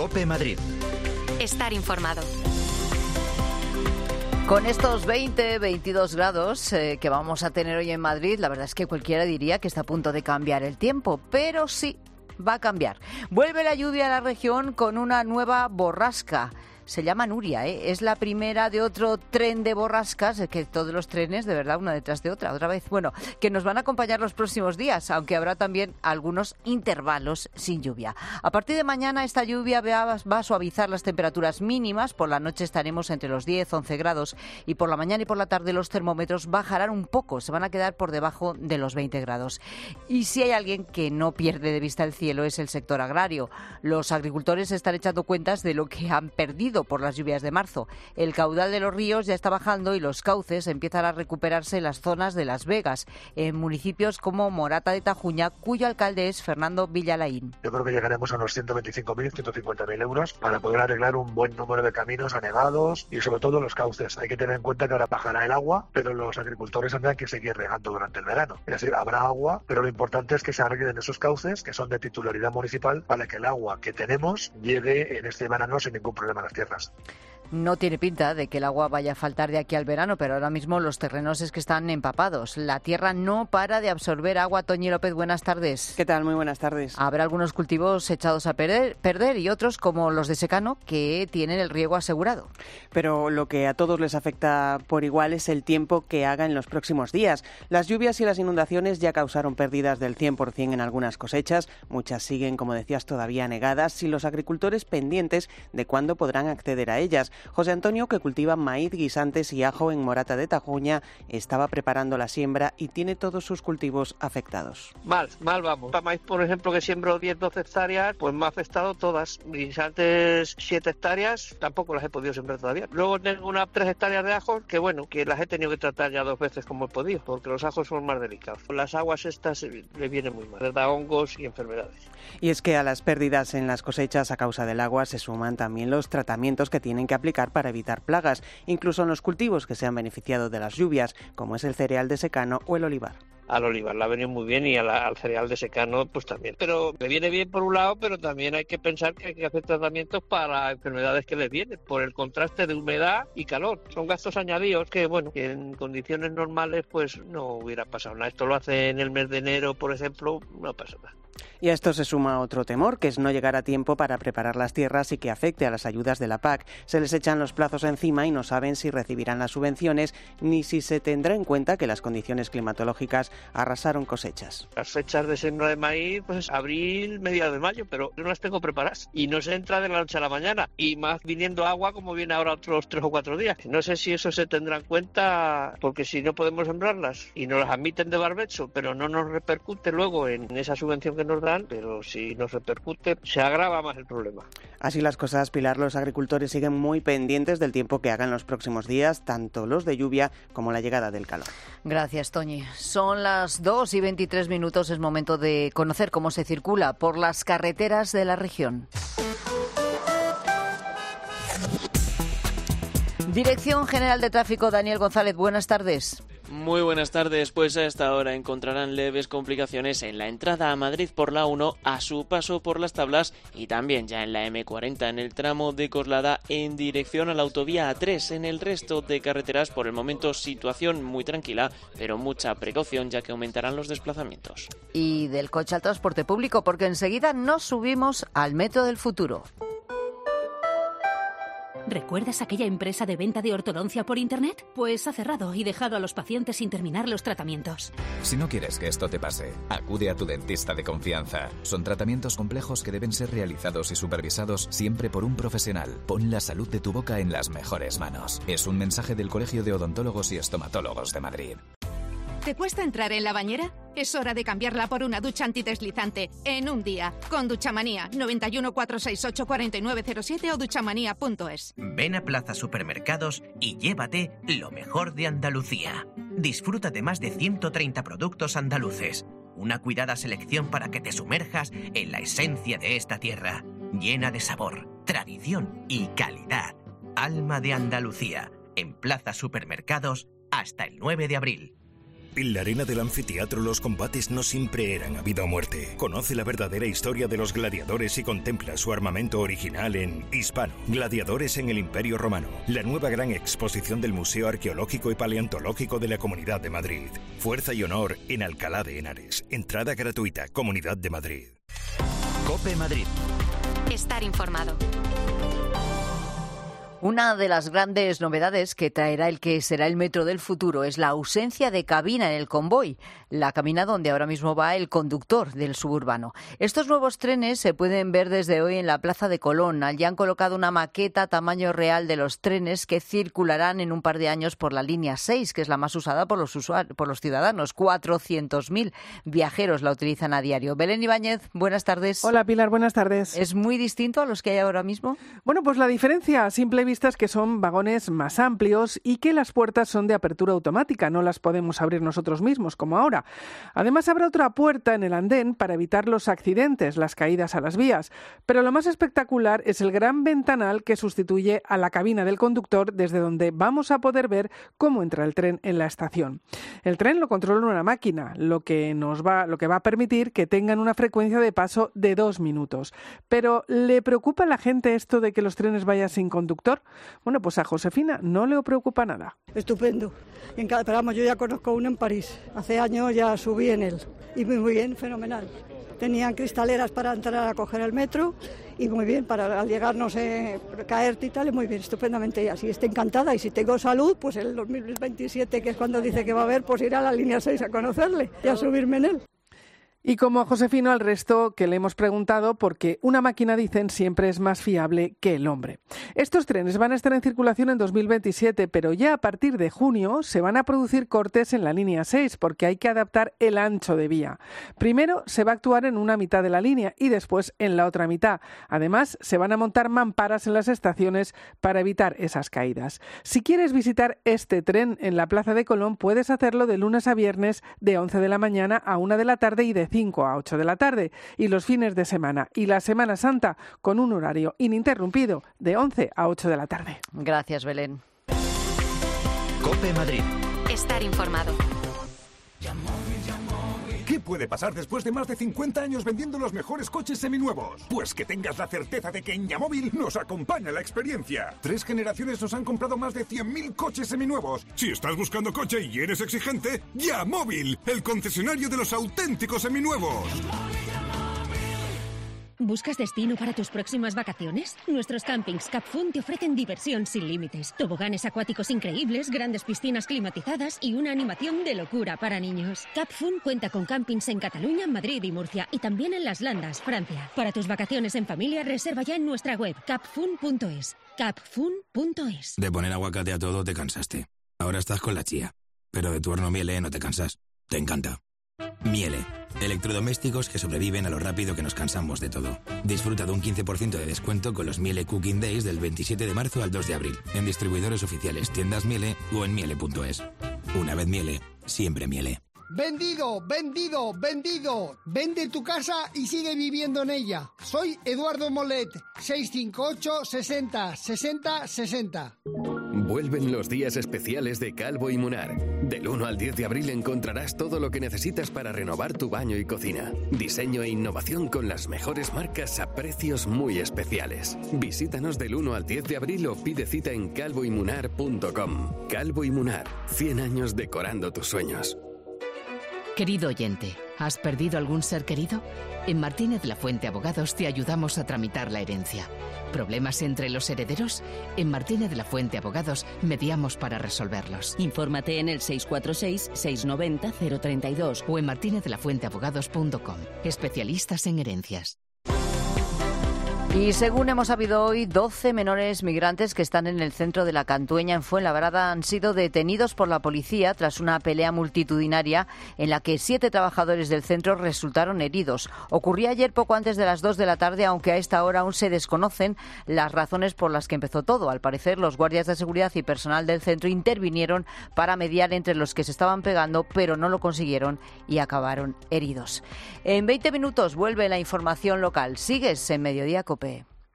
COPE Madrid. Estar informado. Con estos 22 grados que vamos a tener hoy en Madrid, la verdad es que cualquiera diría que está a punto de cambiar el tiempo, pero sí, va a cambiar. Vuelve la lluvia a la región con una nueva borrasca. Se llama Nuria, es la primera de otro tren de borrascas, es que todos los trenes, de verdad, una detrás de otra vez. Bueno, que nos van a acompañar los próximos días, aunque habrá también algunos intervalos sin lluvia. A partir de mañana esta lluvia va a suavizar las temperaturas mínimas. Por la noche estaremos entre los 10-11 grados y por la mañana y por la tarde los termómetros bajarán un poco, se van a quedar por debajo de los 20 grados. Y si hay alguien que no pierde de vista el cielo es el sector agrario. Los agricultores están echando cuentas de lo que han perdido por las lluvias de marzo. El caudal de los ríos ya está bajando y los cauces empiezan a recuperarse en las zonas de Las Vegas, en municipios como Morata de Tajuña, cuyo alcalde es Fernando Villalaín. Yo creo que llegaremos a unos 125.000, 150.000 euros para poder arreglar un buen número de caminos anegados y sobre todo los cauces. Hay que tener en cuenta que ahora bajará el agua, pero los agricultores tendrán que seguir regando durante el verano. Es decir, habrá agua, pero lo importante es que se arreglen esos cauces que son de titularidad municipal para que el agua que tenemos llegue en este verano sin ningún problema a las tierras. No tiene pinta de que el agua vaya a faltar de aquí al verano, pero ahora mismo los terrenos es que están empapados. La tierra no para de absorber agua. Toñi López, buenas tardes. ¿Qué tal? Muy buenas tardes. Habrá algunos cultivos echados a perder y otros, como los de secano, que tienen el riego asegurado. Pero lo que a todos les afecta por igual es el tiempo que haga en los próximos días. Las lluvias y las inundaciones ya causaron pérdidas del 100% en algunas cosechas. Muchas siguen, como decías, todavía anegadas y los agricultores pendientes de cuándo podrán acceder a ellas. José Antonio, que cultiva maíz, guisantes y ajo en Morata de Tajuña, estaba preparando la siembra y tiene todos sus cultivos afectados. Mal vamos. Para maíz, por ejemplo, que siembro 10-12 hectáreas, pues me ha afectado todas. Guisantes 7 hectáreas, tampoco las he podido sembrar todavía. Luego tengo unas 3 hectáreas de ajos, que bueno, que las he tenido que tratar ya 2 veces como he podido, porque los ajos son más delicados. Las aguas estas le vienen muy mal, les da hongos y enfermedades. Y es que a las pérdidas en las cosechas a causa del agua se suman también los tratamientos que tienen que aplicar para evitar plagas, incluso en los cultivos que se han beneficiado de las lluvias, como es el cereal de secano o el olivar. Al olivar le ha venido muy bien y al cereal de secano pues también. Pero le viene bien por un lado, pero también hay que pensar que hay que hacer tratamientos para enfermedades que les vienen, por el contraste de humedad y calor. Son gastos añadidos que, bueno, que en condiciones normales pues no hubiera pasado nada. Esto lo hace en el mes de enero, por ejemplo, no pasa nada. Y a esto se suma otro temor, que es no llegar a tiempo para preparar las tierras y que afecte a las ayudas de la PAC. Se les echan los plazos encima y no saben si recibirán las subvenciones ni si se tendrá en cuenta que las condiciones climatológicas arrasaron cosechas. Las fechas de siembra de maíz, pues abril, mediados de mayo, pero yo no las tengo preparadas y no se entra de la noche a la mañana y más viniendo agua como viene ahora otros 3 o 4 días. No sé si eso se tendrá en cuenta, porque si no podemos sembrarlas y nos las admiten de barbecho, pero no nos repercute luego en esa subvención que nos dan, pero si nos repercute se agrava más el problema. Así las cosas, Pilar, los agricultores siguen muy pendientes del tiempo que hagan los próximos días, tanto los de lluvia como la llegada del calor. Gracias, Toñi. Son las 2:23, es momento de conocer cómo se circula por las carreteras de la región. Dirección General de Tráfico, Daniel González, buenas tardes. Muy buenas tardes, pues a esta hora encontrarán leves complicaciones en la entrada a Madrid por la 1, a su paso por las Tablas y también ya en la M40 en el tramo de Coslada en dirección a la autovía A3. En el resto de carreteras por el momento situación muy tranquila, pero mucha precaución ya que aumentarán los desplazamientos. Y del coche al transporte público, porque enseguida nos subimos al metro del futuro. ¿Recuerdas aquella empresa de venta de ortodoncia por Internet? Pues ha cerrado y dejado a los pacientes sin terminar los tratamientos. Si no quieres que esto te pase, acude a tu dentista de confianza. Son tratamientos complejos que deben ser realizados y supervisados siempre por un profesional. Pon la salud de tu boca en las mejores manos. Es un mensaje del Colegio de Odontólogos y Estomatólogos de Madrid. ¿Te cuesta entrar en la bañera? Es hora de cambiarla por una ducha antideslizante en un día. Con Duchamanía, 91 468 4907 o duchamanía.es. Ven a Plaza Supermercados y llévate lo mejor de Andalucía. Disfruta de más de 130 productos andaluces. Una cuidada selección para que te sumerjas en la esencia de esta tierra, llena de sabor, tradición y calidad. Alma de Andalucía, en Plaza Supermercados hasta el 9 de abril. En la arena del anfiteatro los combates no siempre eran a vida o muerte. Conoce la verdadera historia de los gladiadores y contempla su armamento original en Hispano. Gladiadores en el Imperio Romano. La nueva gran exposición del Museo Arqueológico y Paleontológico de la Comunidad de Madrid. Fuerza y honor en Alcalá de Henares. Entrada gratuita. Comunidad de Madrid. COPE Madrid. Estar informado. Una de las grandes novedades que traerá el que será el metro del futuro es la ausencia de cabina en el convoy, la cabina donde ahora mismo va el conductor del suburbano. Estos nuevos trenes se pueden ver desde hoy en la Plaza de Colón. Allí han colocado una maqueta a tamaño real de los trenes que circularán en un par de años por la línea 6, que es la más usada por los ciudadanos. 400.000 viajeros la utilizan a diario. Belén Ibáñez, buenas tardes. Hola Pilar, buenas tardes. ¿Es muy distinto a los que hay ahora mismo? Bueno, pues la diferencia a simple vista es que son vagones más amplios y que las puertas son de apertura automática, no las podemos abrir nosotros mismos como ahora. Además habrá otra puerta en el andén para evitar los accidentes, las caídas a las vías. Pero lo más espectacular es el gran ventanal que sustituye a la cabina del conductor, desde donde vamos a poder ver cómo entra el tren en la estación. El tren lo controla una máquina, lo que va a permitir que tengan una frecuencia de paso de 2 minutos. Pero ¿le preocupa a la gente esto de que los trenes vayan sin conductor? Bueno, pues a Josefina no le preocupa nada. Estupendo. Pero vamos, yo ya conozco uno en París. Hace años ya subí en él. Y muy bien, fenomenal. Tenían cristaleras para entrar a coger el metro y muy bien, para al llegar no sé, caerte y tal, y muy bien, estupendamente. Y así estoy encantada. Y si tengo salud, pues el 2027, que es cuando dice que va a haber, pues ir a la línea 6 a conocerle y a subirme en él. Y como a Josefino, al resto que le hemos preguntado, porque una máquina, dicen, siempre es más fiable que el hombre. Estos trenes van a estar en circulación en 2027, pero ya a partir de junio se van a producir cortes en la línea 6, porque hay que adaptar el ancho de vía. Primero se va a actuar en una mitad de la línea y después en la otra mitad. Además, se van a montar mamparas en las estaciones para evitar esas caídas. Si quieres visitar este tren en la Plaza de Colón, puedes hacerlo de lunes a viernes de 11 de la mañana a 1 de la tarde y de 5 a 8 de la tarde, y los fines de semana y la Semana Santa con un horario ininterrumpido de 11 a 8 de la tarde. Gracias, Belén. COPE Madrid. Estar informado. ¿Qué puede pasar después de más de 50 años vendiendo los mejores coches seminuevos? Pues que tengas la certeza de que en Yamóvil nos acompaña la experiencia. 3 generaciones nos han comprado más de 100.000 coches seminuevos. Si estás buscando coche y eres exigente, Yamóvil, el concesionario de los auténticos seminuevos. ¿Buscas destino para tus próximas vacaciones? Nuestros campings Capfun te ofrecen diversión sin límites, toboganes acuáticos increíbles, grandes piscinas climatizadas y una animación de locura para niños. Capfun cuenta con campings en Cataluña, Madrid y Murcia, y también en Las Landas, Francia. Para tus vacaciones en familia, reserva ya en nuestra web capfun.es. capfun.es. De poner aguacate a todo te cansaste. Ahora estás con la chía. Pero de tu horno Miele no te cansas. Te encanta. Miele. Electrodomésticos que sobreviven a lo rápido que nos cansamos de todo. Disfruta de un 15% de descuento con los Miele Cooking Days del 27 de marzo al 2 de abril. En distribuidores oficiales, tiendas Miele o en miele.es. Una vez Miele, siempre Miele. ¡Vendido! ¡Vendido! ¡Vendido! Vende tu casa y sigue viviendo en ella. Soy Eduardo Molet. 658 60 60 60. Vuelven los días especiales de Calvo y Munar. Del 1 al 10 de abril encontrarás todo lo que necesitas para renovar tu baño y cocina. Diseño e innovación con las mejores marcas a precios muy especiales. Visítanos del 1 al 10 de abril o pide cita en calvoymunar.com. Calvo y Munar, 100 años decorando tus sueños. Querido oyente, ¿has perdido algún ser querido? En Martínez La Fuente Abogados te ayudamos a tramitar la herencia. ¿Problemas entre los herederos? En Martínez La Fuente Abogados mediamos para resolverlos. Infórmate en el 646-690-032 o en martinezlafuenteabogados.com. Especialistas en herencias. Y según hemos sabido hoy, 12 menores migrantes que están en el centro de la Cantueña, en Fuenlabrada, han sido detenidos por la policía tras una pelea multitudinaria en la que 7 trabajadores del centro resultaron heridos. Ocurría ayer poco antes de las 2 de la tarde, aunque a esta hora aún se desconocen las razones por las que empezó todo. Al parecer, los guardias de seguridad y personal del centro intervinieron para mediar entre los que se estaban pegando, pero no lo consiguieron y acabaron heridos. En 20 minutos vuelve la información local. Sigues en Mediodía COPE.